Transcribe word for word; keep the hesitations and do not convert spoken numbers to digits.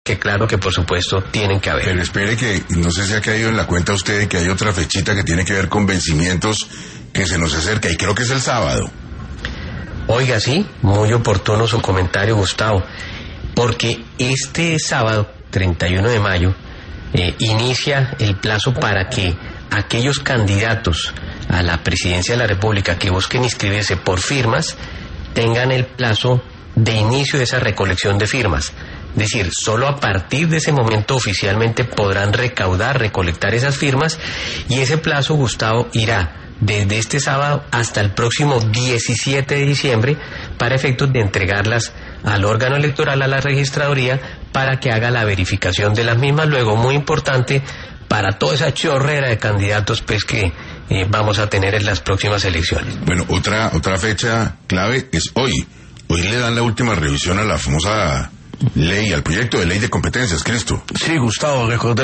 que claro que por supuesto tienen que haber. Pero espere que, no sé si ha caído en la cuenta usted que hay otra fechita que tiene que ver con vencimientos que se nos acerca, y creo que es el sábado. Oiga, sí, muy oportuno su comentario, Gustavo, porque este sábado, treinta y uno de mayo, eh, inicia el plazo para que aquellos candidatos a la presidencia de la República que busquen inscribirse por firmas tengan el plazo de inicio de esa recolección de firmas. Es decir, solo a partir de ese momento oficialmente podrán recaudar, recolectar esas firmas, y ese plazo, Gustavo, irá desde este sábado hasta el próximo diecisiete de diciembre para efectos de entregarlas al órgano electoral, a la registraduría, para que haga la verificación de las mismas. Luego, muy importante para toda esa chorrera de candidatos pues que eh, vamos a tener en las próximas elecciones. Bueno, otra otra fecha clave es hoy. Hoy le dan la última revisión a la famosa ley, al proyecto de ley de competencias, Cristo. Sí, Gustavo, recordemos